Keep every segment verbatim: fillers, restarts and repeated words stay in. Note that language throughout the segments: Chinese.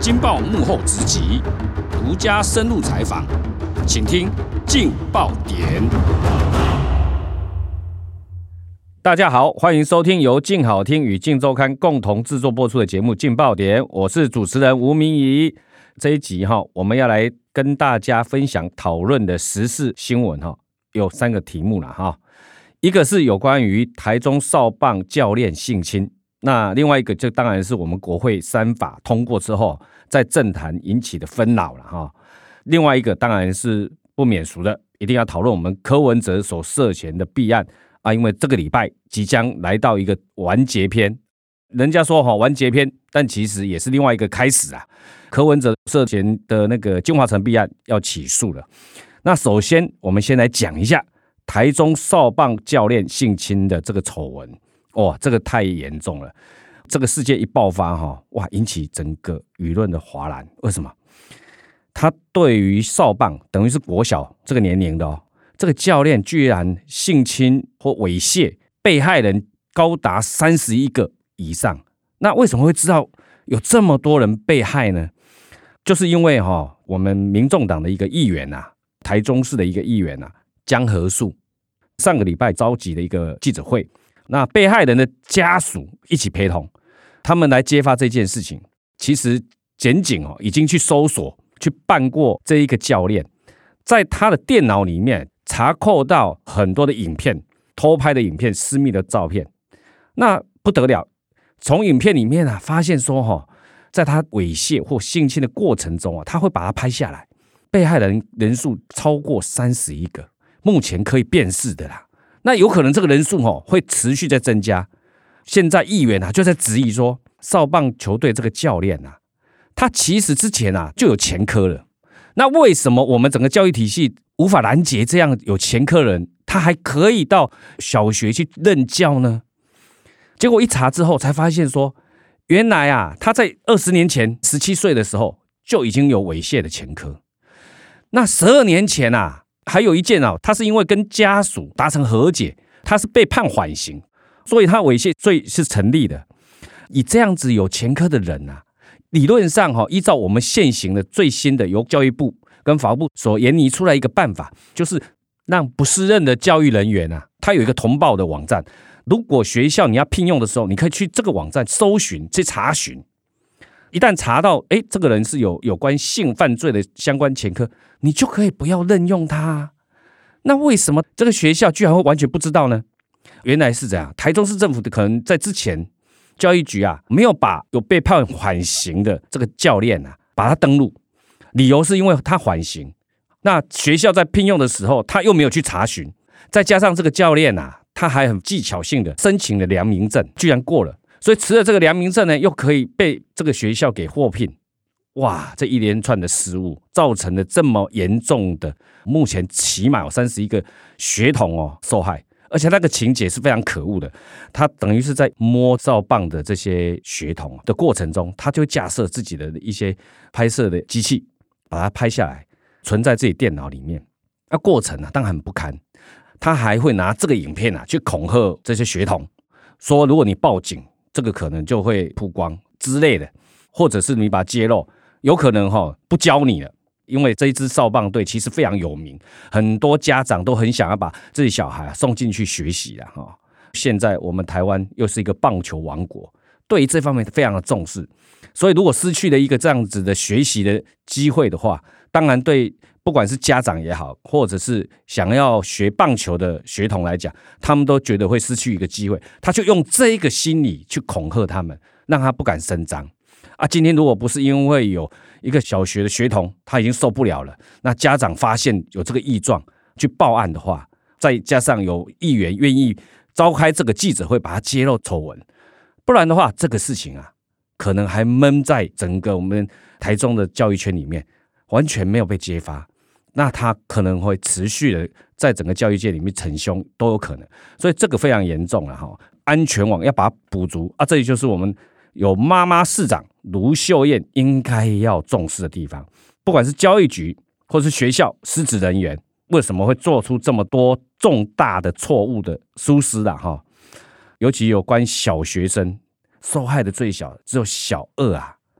金报幕后直击，独家深入采访，请听劲爆点。大家好，欢迎收听由劲好听与劲周刊共同制作播出的节目《劲爆点》，我是主持人吴明仪。这一集哈，我们要来跟大家分享讨论的时事新闻哈，有三个题目啦哈。一个是有关于台中少棒教练性侵，那另外一个就当然是我们国会三法通过之后，在政坛引起的纷扰了哈。另外一个当然是不免俗的，一定要讨论我们柯文哲所涉嫌的弊案啊，因为这个礼拜即将来到一个完结篇。人家说哈完结篇，但其实也是另外一个开始啊。柯文哲涉嫌的那个金华城弊案要起诉了。那首先我们先来讲一下台中少棒教练性侵的这个丑闻。哇，这个太严重了。这个事件一爆发哈，哇，引起整个舆论的哗然。为什么？他对于少棒等于是国小这个年龄的哦，这个教练居然性侵或猥亵被害人高达三十一个以上。那为什么会知道有这么多人被害呢？就是因为哈，我们民众党的一个议员啊，台中市的一个议员啊，江和树，上个礼拜召集了一个记者会，那被害人的家属一起陪同，他们来揭发这件事情。其实检警哦已经去搜索、去办过这一个教练，在他的电脑里面查扣到很多的影片、偷拍的影片、私密的照片。那不得了，从影片里面啊发现说哈，在他猥亵或性侵的过程中啊，他会把它拍下来，被害人人数超过三十一个，目前可以辨识的啦。那有可能这个人数哦会持续在增加。现在议员啊就在质疑说，少棒球队这个教练啊，他其实之前啊就有前科了。那为什么我们整个教育体系无法拦截这样有前科人，他还可以到小学去任教呢？结果一查之后才发现说，原来啊他在二十年前十七岁的时候就已经有猥亵的前科。那十二年前啊还有一件啊，他是因为跟家属达成和解，他是被判缓刑，所以他猥亵罪是成立的。以这样子有前科的人啊，理论上哈，依照我们现行的最新的由教育部跟法务部所研拟出来一个办法，就是让不适任的教育人员啊，他有一个通报的网站。如果学校你要聘用的时候，你可以去这个网站搜寻、去查询。一旦查到，哎，这个人是有有关性犯罪的相关前科，你就可以不要任用他。那为什么这个学校居然会完全不知道呢？原来是这样，台中市政府可能在之前教育局啊没有把有被判缓刑的这个教练啊把他登录，理由是因为他缓刑。那学校在聘用的时候，他又没有去查询，再加上这个教练啊，他还很技巧性的申请了良民证，居然过了。所以持了这个良民证呢，又可以被这个学校给获聘。哇，这一连串的失误造成了这么严重的，目前起码有三十一个学童哦受害，而且那个情节是非常可恶的。他等于是在摸少棒的这些学童的过程中，他就会架设自己的一些拍摄的机器，把它拍下来，存在自己电脑里面。那过程啊，当然很不堪。他还会拿这个影片啊去恐吓这些学童，说如果你报警，这个可能就会曝光之类的，或者是你把它揭露，有可能哈、哦、不教你了。因为这一支少棒队其实非常有名，很多家长都很想要把自己小孩、啊、送进去学习啦哈。现在我们台湾又是一个棒球王国，对于这方面非常的重视，所以如果失去了一个这样子的学习的机会的话，当然对不管是家长也好，或者是想要学棒球的学童来讲，他们都觉得会失去一个机会，他就用这一个心理去恐吓他们，让他不敢声张啊。今天如果不是因为有一个小学的学童他已经受不了了，那家长发现有这个异状去报案的话，再加上有议员愿意召开这个记者会把它揭露丑闻，不然的话这个事情啊可能还闷在整个我们台中的教育圈里面，完全没有被揭发，那他可能会持续的在整个教育界里面逞凶都有可能。所以这个非常严重了哈，安全网要把它补足啊，这里就是我们有妈妈市长卢秀燕应该要重视的地方。不管是教育局或是学校师职人员，为什么会做出这么多重大的错误的疏失啦哈？尤其有关小学生受害的最小只有小二啊，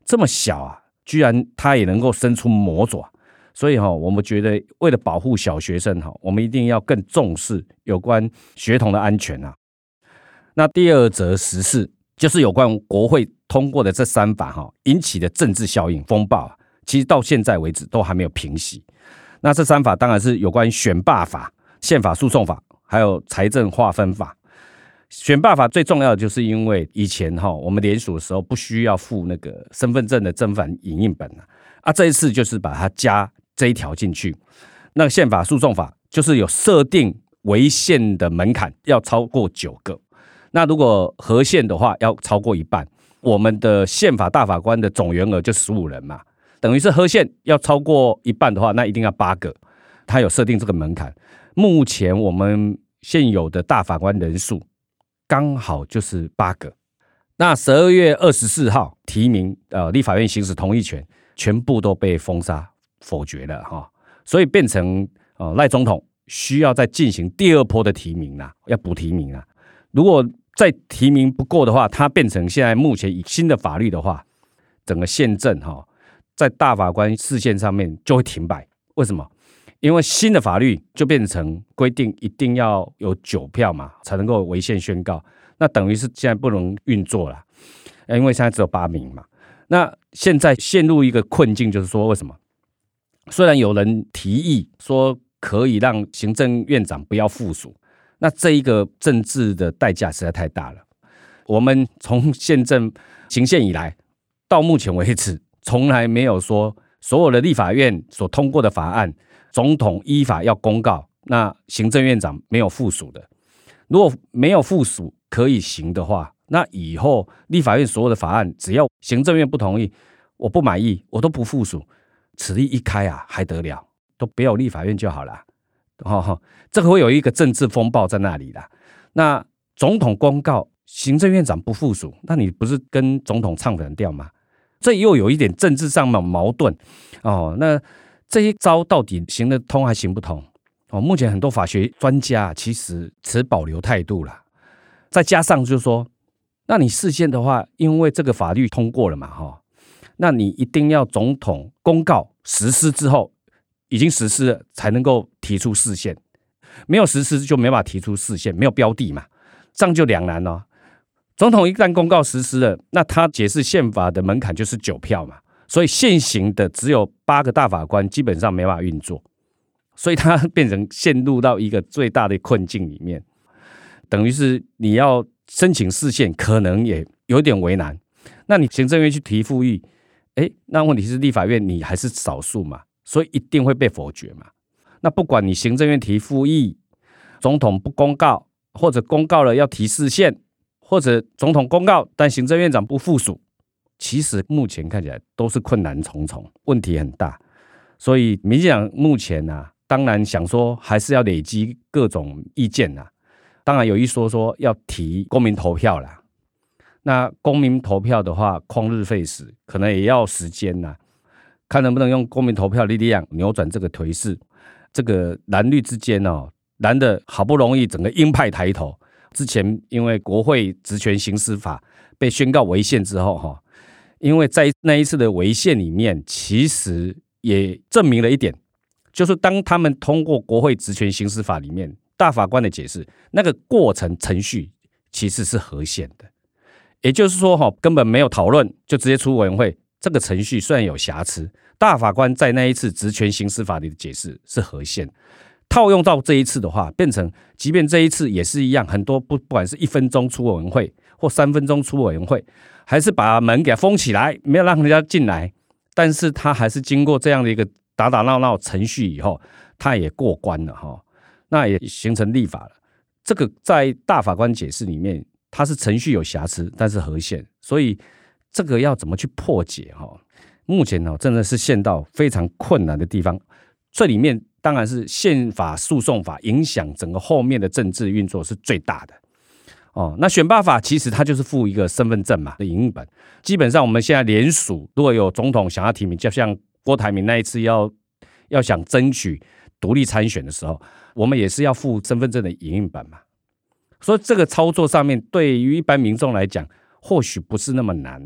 这么小啊，居然他也能够伸出魔爪。所以哈，我们觉得为了保护小学生哈，我们一定要更重视有关学童的安全啊。那第二则时事就是有关国会通过的这三法哈引起的政治效应风暴啊，其实到现在为止都还没有平息。那这三法当然是有关选罢法、宪法诉讼法，还有财政划分法。选罢法最重要的就是因为以前哈我们联署的时候不需要附那个身份证的正反影印本啊，啊这一次就是把它加这一条进去。那个宪法诉讼法就是有设定违宪的门槛要超过九个，那如果合宪的话要超过一半。我们的宪法大法官的总员额就十五人嘛，等于是合宪要超过一半的话，那一定要八个。他有设定这个门槛。目前我们现有的大法官人数刚好就是八个。那十二月二十四号提名呃立法院行使同意权，全部都被封杀否决了哈，所以变成呃赖总统需要再进行第二波的提名啦，要补提名啦。如果再提名不够的话，它变成现在目前以新的法律的话，整个宪政哈在大法官释宪上面就会停摆。为什么？因为新的法律就变成规定一定要有九票嘛，才能够违宪宣告。那等于是现在不能运作了，因为现在只有八名嘛。那现在陷入一个困境，就是说为什么？虽然有人提议说可以让行政院长不要附属，那这一个政治的代价实在太大了。我们从宪政行宪以来，到目前为止，从来没有说所有的立法院所通过的法案，总统依法要公告，那行政院长没有附属的。如果没有附属可以行的话，那以后立法院所有的法案，只要行政院不同意，我不满意，我都不附属。此例一开啊，还得了？都不要立法院就好了。哦，这个会有一个政治风暴在那里啦。那总统公告，行政院长不附属，那你不是跟总统唱反调吗？这又有一点政治上的矛盾哦。那这一招到底行得通还行不通？哦，目前很多法学专家其实持保留态度啦。再加上就是说，那你释宪的话，因为这个法律通过了嘛，哈，那你一定要总统公告实施之后，已经实施了才能够提出释宪，没有实施就没办法提出释宪，没有标的嘛，这样就两难了。总统一旦公告实施了，那他解释宪法的门槛就是九票嘛，所以现行的只有八个大法官基本上没办法运作，所以他变成陷入到一个最大的困境里面，等于是你要申请释宪可能也有点为难。那你行政院去提复议，哎，那问题是立法院你还是少数嘛，所以一定会被否决嘛。那不管你行政院提复议，总统不公告，或者公告了要提释宪，或者总统公告但行政院长不附属，其实目前看起来都是困难重重，问题很大。所以民进党目前啊，当然想说还是要累积各种意见啊，当然有一说说要提公民投票啦。那公民投票的话，旷日费时，可能也要时间啦，看能不能用公民投票的力量扭转这个颓势。这个蓝绿之间哦，蓝的好不容易整个鹰派抬头，之前因为国会职权行使法被宣告违宪之后哈，因为在那一次的违宪里面，其实也证明了一点，就是当他们通过国会职权行使法里面大法官的解释，那个过程程序其实是合宪的。也就是说哈，根本没有讨论就直接出委员会，这个程序虽然有瑕疵，大法官在那一次职权行使法里的解释是合宪。套用到这一次的话，变成即便这一次也是一样，很多不不管是一分钟出委员会或三分钟出委员会，还是把门给封起来，没有让人家进来，但是他还是经过这样的一个打打闹闹程序以后，他也过关了哈，那也形成立法了。这个在大法官解释里面，它是程序有瑕疵，但是合宪，所以这个要怎么去破解哈？目前呢，真的是陷到非常困难的地方。这里面当然是宪法诉讼法影响整个后面的政治运作是最大的哦。那选罢法其实它就是附一个身份证嘛的影印本，基本上我们现在联署，如果有总统想要提名，就像郭台铭那一次要要想争取独立参选的时候，我们也是要附身份证的影印本嘛。所以这个操作上面对于一般民众来讲，或许不是那么难啊。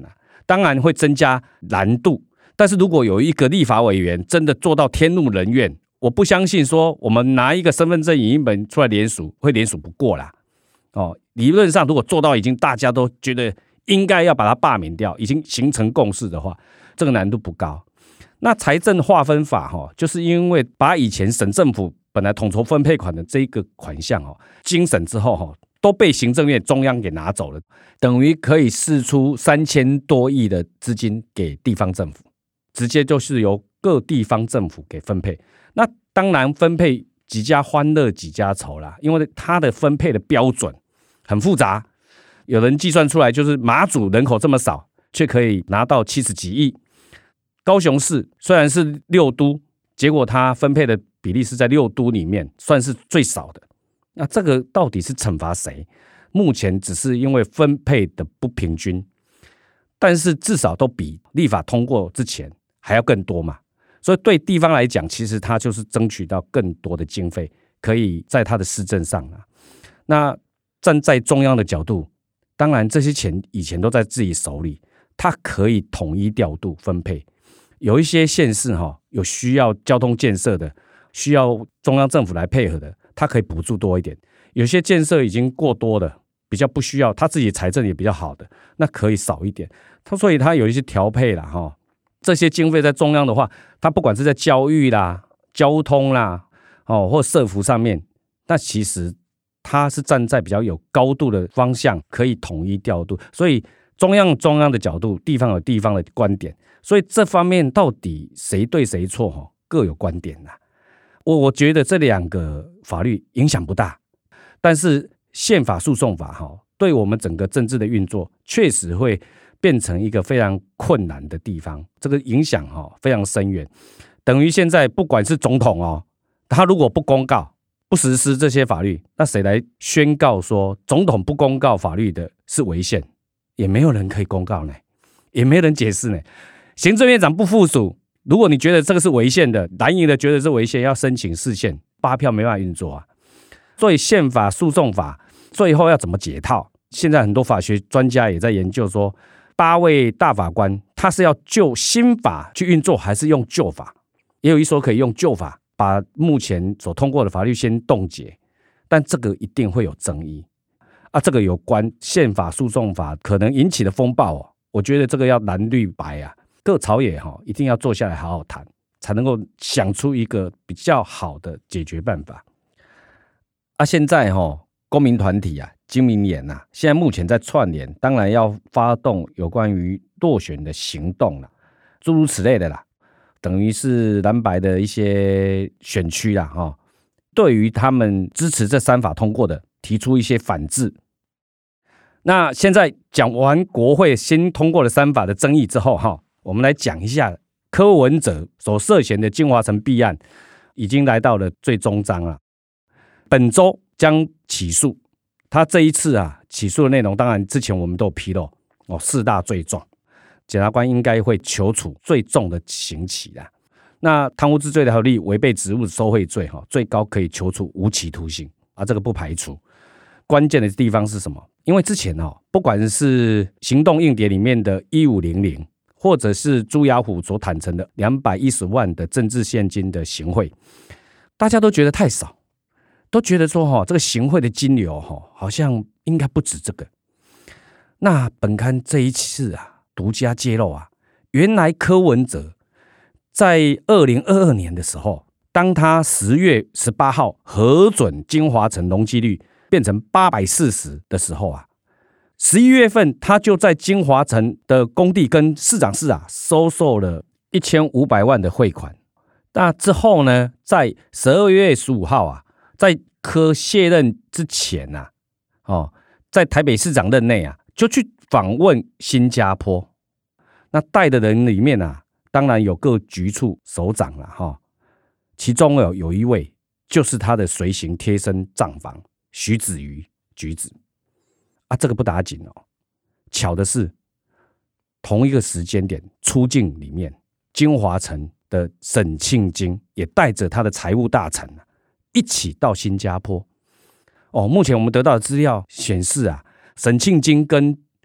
当然会增加难度。但是如果有一个立法委员真的做到天怒人怨，我不相信说我们拿一个身份证影印本出来联署会联署不过啦。哦，理论上如果做到已经大家都觉得应该要把它罢免掉，已经形成共识的话，这个难度不高。那财政划分法哈、哦，就是因为把以前省政府本来统筹分配款的这一个款项哦，经审之后哈、哦，都被行政院中央给拿走了，等于可以释出三千多亿的资金给地方政府，直接就是由各地方政府给分配。那当然分配几家欢乐几家愁啦，因为它的分配的标准很复杂，有人计算出来就是马祖人口这么少，却可以拿到七十几亿。高雄市虽然是六都，结果它分配的比例是在六都里面算是最少的。那这个到底是惩罚谁？目前只是因为分配的不平均，但是至少都比立法通过之前还要更多嘛。所以对地方来讲，其实它就是争取到更多的经费，可以在它的施政上啊。那站在中央的角度，当然这些钱以前都在自己手里，它可以统一调度分配。有一些县市哈，有需要交通建设的，需要中央政府来配合的，它可以补助多一点。有些建设已经过多了，比较不需要，它自己财政也比较好的，那可以少一点。它所以它有一些调配啦哈。这些经费在中央的话，它不管是在教育啦、交通啦，哦，或社福上面，那其实它是站在比较有高度的方向，可以统一调度。所以中央有中央的角度，地方有地方的观点，所以这方面到底谁对谁错，各有观点啦。我我觉得这两个法律影响不大，但是宪法诉讼法哈，对我们整个政治的运作确实会变成一个非常困难的地方，这个影响哈非常深远。等于现在不管是总统哦，他如果不公告、不实施这些法律，那谁来宣告说总统不公告法律的是违宪？也没有人可以公告呢，也没有人解释呢。行政院长不附属，如果你觉得这个是违宪的，蓝营的觉得是违宪，要申请释宪，八票没办法运作啊。所以宪法诉讼法最后要怎么解套？现在很多法学专家也在研究说，八位大法官他是要就新法去运作，还是用旧法？也有一说可以用旧法，把目前所通过的法律先冻结，但这个一定会有争议啊。这个有关宪法诉讼法可能引起的风暴哦，我觉得这个要蓝绿白啊，各朝野哈、哦、一定要坐下来好好谈，才能够想出一个比较好的解决办法。啊，现在哈、哦、公民团体啊、经民联啊，现在目前在串联，当然要发动有关于落选的行动了，诸如此类的啦。等于是蓝白的一些选区啦，哈，对于他们支持这三法通过的，提出一些反制。那现在讲完国会新通过的三法的争议之后，哈，我们来讲一下柯文哲所涉嫌的金华城弊案，已经来到了最终章了。本周将起诉，他这一次啊起诉的内容，当然之前我们都有披露哦，四大罪状。检察官应该会求处最重的刑期啦。那贪污治罪条例违背职务受贿罪，最高可以求处无期徒刑啊，这个不排除。关键的地方是什么？因为之前哦，不管是行动硬碟里面的一五零零，或者是朱雅虎所坦承的两百一十万的政治现金的行贿，大家都觉得太少，都觉得说哈，这个行贿的金流哈，好像应该不止这个。那本刊这一次啊，独家揭露啊，原来柯文哲在二零二二年的时候，当他十月十八号核准金华城容积率变成八百四十的时候啊，十一月份他就在金华城的工地跟市长室啊收受了一千五百万的汇款。那之后呢，在十二月十五号啊，在柯卸任之前啊，哦，在台北市长任内啊，就去访问新加坡。那带的人里面啊，当然有各局处首长啦，哈，其中有有一位就是他的随行贴身账房徐子瑜局子啊，这个不打紧哦。巧的是，同一个时间点出境里面，金华城的沈庆京也带着他的财务大臣、啊、一起到新加坡。哦，目前我们得到的资料显示啊，沈庆京跟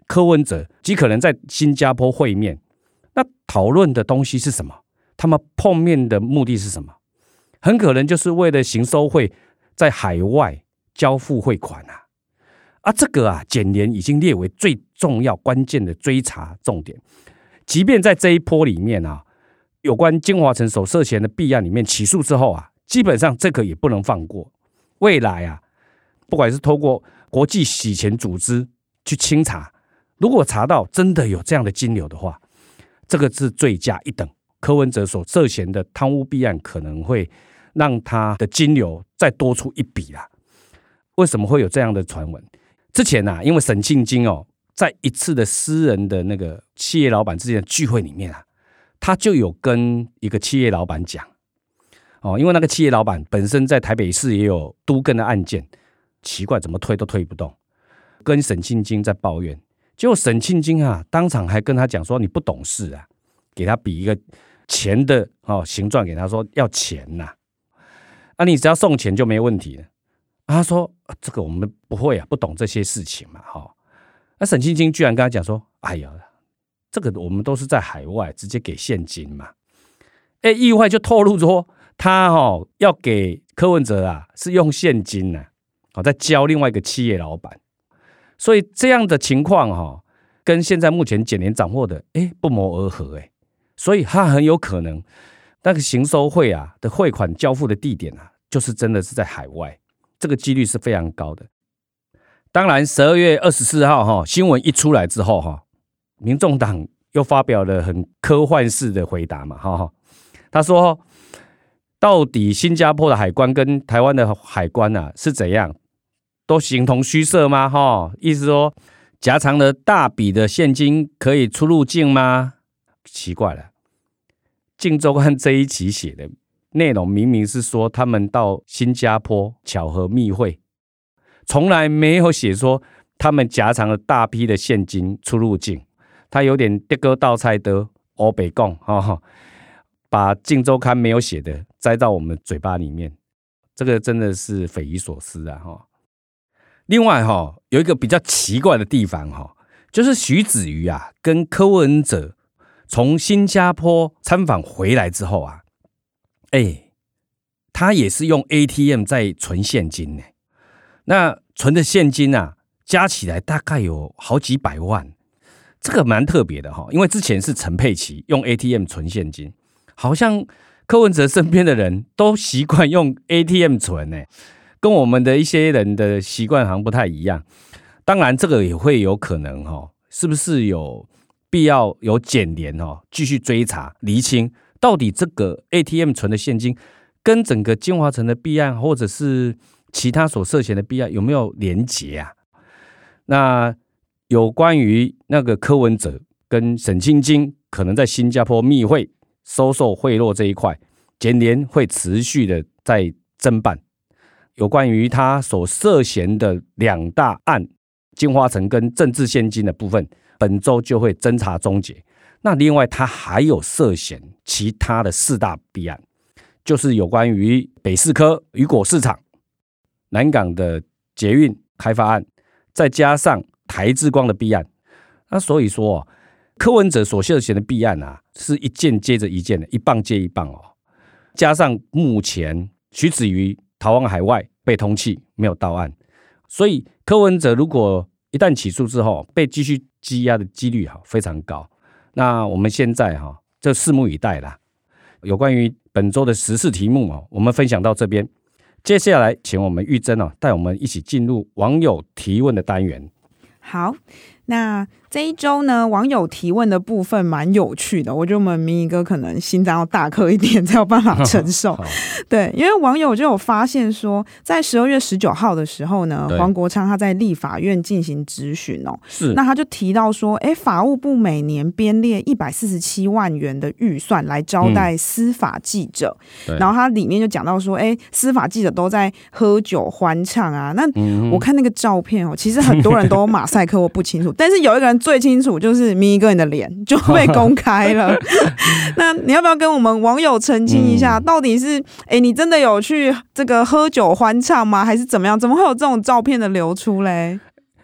柯文哲极可能在新加坡会面，那讨论的东西是什么？他们碰面的目的是什么？很可能就是为了行收会在海外交付汇款啊！啊，这个啊，检联已经列为最重要关键的追查重点。即便在这一波里面啊，有关金华城所涉嫌的弊案里面起诉之后啊，基本上这个也不能放过。未来啊，不管是透过国际洗钱组织去清查，如果查到真的有这样的金流的话，这个是罪加一等。柯文哲所涉嫌的贪污弊案可能会让他的金流再多出一笔啦。为什么会有这样的传闻？之前啊，因为沈庆京哦，在一次的私人的那个企业老板之间的聚会里面啊，他就有跟一个企业老板讲哦，因为那个企业老板本身在台北市也有都更的案件，奇怪怎么推都推不动，跟沈庆京在抱怨，结果沈庆京啊当场还跟他讲说你不懂事啊，给他比一个钱的、哦、形状给他说要钱呐、啊，啊你只要送钱就没问题了。啊、他说、啊、这个我们不会啊，不懂这些事情嘛，哈、哦。那沈庆京居然跟他讲说，哎呀，这个我们都是在海外直接给现金嘛，哎，意外就透露说他哦要给柯文哲啊是用现金呐、啊，好、哦、再交另外一个企业老板，所以这样的情况哈、哦，跟现在目前检联掌握的哎不谋而合哎。所以他很有可能那个行收会啊的汇款交付的地点啊，就是真的是在海外，这个几率是非常高的。当然十二月二十四号哈新闻一出来之后哈，民众党又发表了很科幻式的回答嘛哈，他说到底新加坡的海关跟台湾的海关啊是怎样，都形同虚设吗？哈，意思说夹藏了大笔的现金可以出入境吗？奇怪了，镜周刊这一期写的内容明明是说他们到新加坡巧合密会，从来没有写说他们夹藏了大批的现金出入境，他有点跌哥倒菜的欧北共、哦、把镜周刊没有写的栽到我们嘴巴里面，这个真的是匪夷所思啊、哦、另外、哦、有一个比较奇怪的地方、哦、就是徐子瑜啊跟柯文哲从新加坡参访回来之后啊，哎，他也是用 A T M 在存现金呢。那存的现金啊，加起来大概有好几百万，这个蛮特别的哈。因为之前是陈佩琪用 A T M 存现金，好像柯文哲身边的人都习惯用 A T M 存呢，跟我们的一些人的习惯好像不太一样。当然，这个也会有可能哈，是不是有必要有检联哦，继续追查厘清，到底这个 A T M 存的现金跟整个金华城的弊案，或者是其他所涉嫌的弊案有没有连结啊？那有关于那个柯文哲跟沈庆京可能在新加坡密会收受贿赂这一块，检联会持续的在侦办。有关于他所涉嫌的两大案，金华城跟政治现金的部分，本周就会侦查终结。那另外他还有涉嫌其他的四大弊案，就是有关于北市科雨果市场、南港的捷运开发案，再加上台之光的弊案。那所以说柯文哲所涉嫌的弊案啊，是一件接着一件的，一棒接一棒哦。加上目前徐子瑜逃往海外被通缉，没有到案，所以柯文哲如果一旦起诉之后被继续羁押的几率非常高。那我们现在就拭目以待啦。有关于本周的时事题目我们分享到这边，接下来请我们玉珍带我们一起进入网友提问的单元。 好，那这一周呢，网友提问的部分蛮有趣的，我觉得我们明仪哥可能心脏要大颗一点才有办法承受。对，因为网友就有发现说，在十二月十九号的时候呢，黄国昌他在立法院进行质询哦，是，那他就提到说，哎，法务部每年编列一百四十七万元的预算来招待司法记者，嗯、然后他里面就讲到说，哎，司法记者都在喝酒欢唱啊，那我看那个照片哦，其实很多人都马赛克我不清楚，但是有一个人最清楚，就是明仪哥你的脸就被公开了。那你要不要跟我们网友澄清一下，嗯、到底是哎你真的有去这个喝酒欢唱吗？还是怎么样？怎么会有这种照片的流出嘞？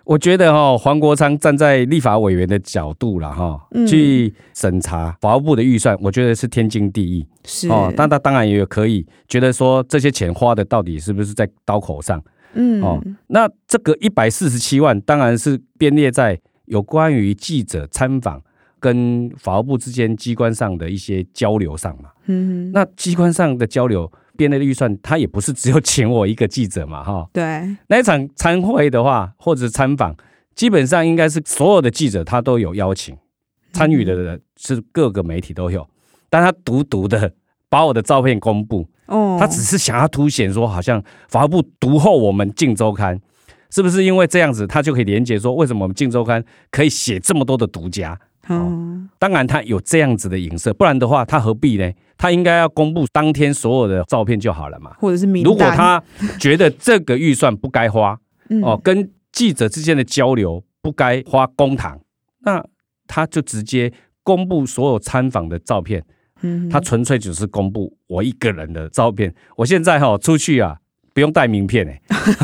我觉得哈，黄国昌站在立法委员的角度啦哈，嗯、去审查法务部的预算，我觉得是天经地义。 是哦，但他当然也有可以觉得说这些钱花的到底是不是在刀口上？嗯，哦，那这个一百四十七万当然是编列在有关于记者参访跟法务部之间机关上的一些交流上嘛。嗯，那机关上的交流。编列的预算，他也不是只有请我一个记者嘛，哈。 对， 那一场参会的话，或者参访，基本上应该是所有的记者他都有邀请，参与的人是各个媒体都有，但他独独的把我的照片公布，哦，他只是想要凸显说，好像法务部独厚我们镜周刊，是不是因为这样子，他就可以连结说，为什么我们镜周刊可以写这么多的独家？哦，当然他有这样子的影射，不然的话他何必呢？他应该要公布当天所有的照片就好了嘛， 或者是名单。 如果他觉得这个预算不该花，哦，跟记者之间的交流不该花公帑，那他就直接公布所有参访的照片。嗯，他纯粹只是公布我一个人的照片。我现在哈、哦、出去啊，不用带名片哎，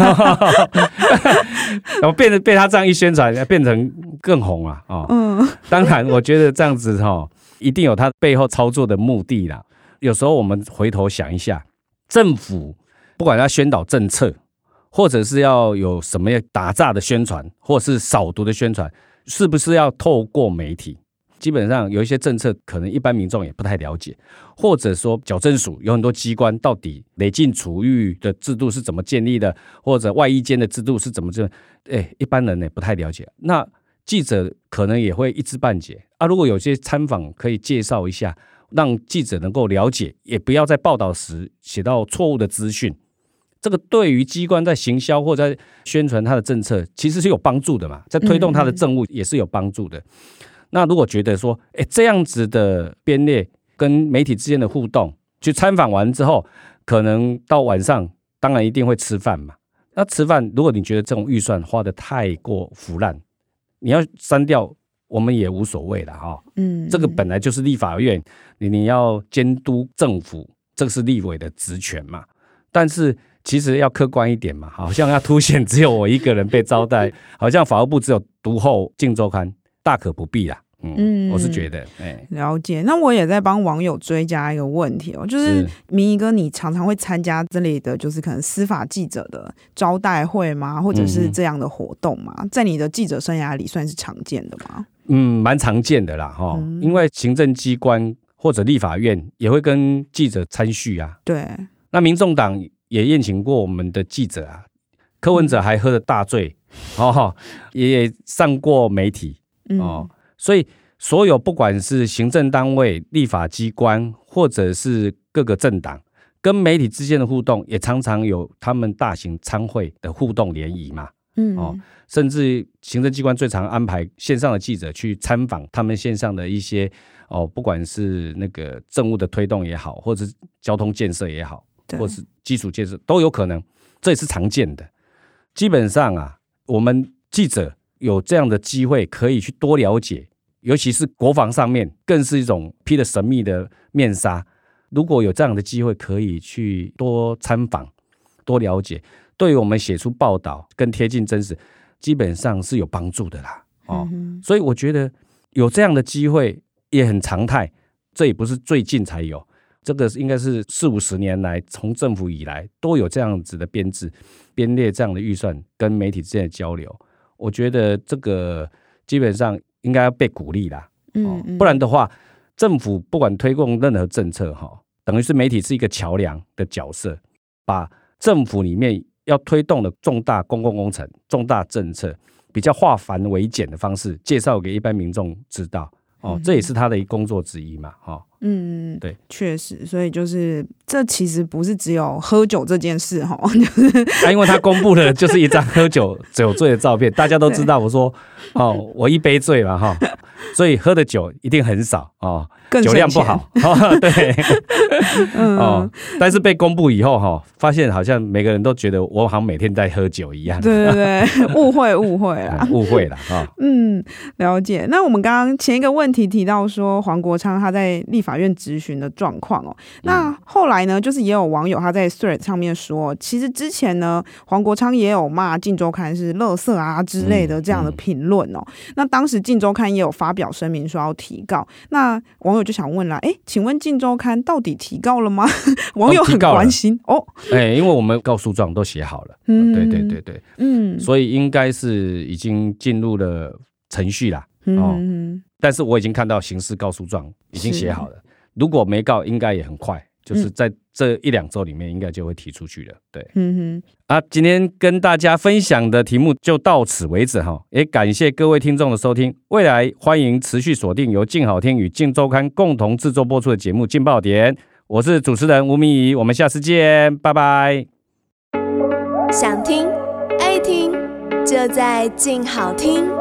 然后变得被他这样一宣传，变成更红啊！哦，嗯，当然，我觉得这样子哈、哦，一定有他背后操作的目的啦。有时候我们回头想一下，政府不管要宣导政策，或者是要有什么打诈的宣传，或者是扫毒的宣传，是不是要透过媒体？基本上有一些政策可能一般民众也不太了解，或者说矫正署有很多机关到底累进处遇的制度是怎么建立的，或者外衣间的制度是怎么这，哎，一般人也不太了解。那记者可能也会一知半解啊。如果有些参访可以介绍一下，让记者能够了解，也不要在报道时写到错误的资讯。这个对于机关在行销或在宣传他的政策，其实是有帮助的嘛，在推动他的政务也是有帮助的。嗯嗯，那如果觉得说，哎，这样子的编列跟媒体之间的互动，去参访完之后，可能到晚上，当然一定会吃饭嘛。那吃饭，如果你觉得这种预算花得太过腐烂，你要删掉，我们也无所谓了哈、哦。嗯，这个本来就是立法院，你你要监督政府，这是立委的职权嘛。但是其实要客观一点嘛，好像要凸显只有我一个人被招待，好像法务部只有独厚镜周刊。大可不必啦，嗯，嗯我是觉得，欸、 了解。那我也在帮网友追加一个问题哦，就是明仪哥，你常常会参加这类的，就是可能司法记者的招待会吗？或者是这样的活动吗？嗯、在你的记者生涯里算是常见的吗？ 嗯，蛮常见的啦，哈、嗯，因为行政机关或者立法院也会跟记者参叙啊。对，那民众党也宴请过我们的记者啊，柯文哲还喝了大醉，哦，也上过媒体。哦，所以所有不管是行政单位、立法机关，或者是各个政党跟媒体之间的互动，也常常有他们大型参会的互动联谊嘛。嗯，哦，甚至行政机关最常安排线上的记者去参访他们线上的一些哦，不管是那个政务的推动也好，或者是交通建设也好，或是基础建设都有可能，这也是常见的。基本上啊，我们记者有这样的机会可以去多了解，尤其是国防上面更是一种披了神秘的面纱。如果有这样的机会可以去多参访多了解，对于我们写出报道更贴近真实，基本上是有帮助的啦、哦嗯、所以我觉得有这样的机会也很常态，这也不是最近才有，这个应该是四五十年来从政府以来都有这样子的编制编列这样的预算跟媒体之间的交流，我觉得这个基本上应该要被鼓励啦、哦嗯嗯、不然的话政府不管推动任何政策、哦、等于是媒体是一个桥梁的角色，把政府里面要推动的重大公共工程重大政策比较化繁为简的方式介绍给一般民众知道、哦、这也是他的工作之一嘛、哦嗯，对，确实，所以就是这其实不是只有喝酒这件事哈，就是、 啊、因为他公布的就是一张喝酒酒醉的照片，大家都知道我说哦，我一杯醉嘛哈，所以喝的酒一定很少哦，酒量不好，哦、对，嗯、哦，但是被公布以后哈，发现好像每个人都觉得我好像每天在喝酒一样， 对对对，误会误会啦， 误会啦哈、哦， 嗯，了解。那我们刚刚前一个问题提到说黄国昌他在立法法院质询的状况哦。那后来呢，就是也有网友他在 thread 上面说，其实之前呢，黄国昌也有骂《镜周刊》是垃圾啊之类的这样的评论哦。那当时《镜周刊》也有发表声明说要提告。那网友就想问啦，哎，请问《镜周刊》到底提告了吗？网友很关心哦。哎、 欸，因为我们告诉状都写好了，嗯，对对对对，嗯，所以应该是已经进入了程序啦。哦、嗯，但是我已经看到刑事告诉状已经写好了，如果没告，应该也很快，就是在这一两周里面，应该就会提出去了。对，嗯哼，啊，今天跟大家分享的题目就到此为止哈，也感谢各位听众的收听，未来欢迎持续锁定由镜好听与镜周刊共同制作播出的节目《镜爆点》，我是主持人吴明仪，我们下次见，拜拜。 想听爱听，就在镜好听。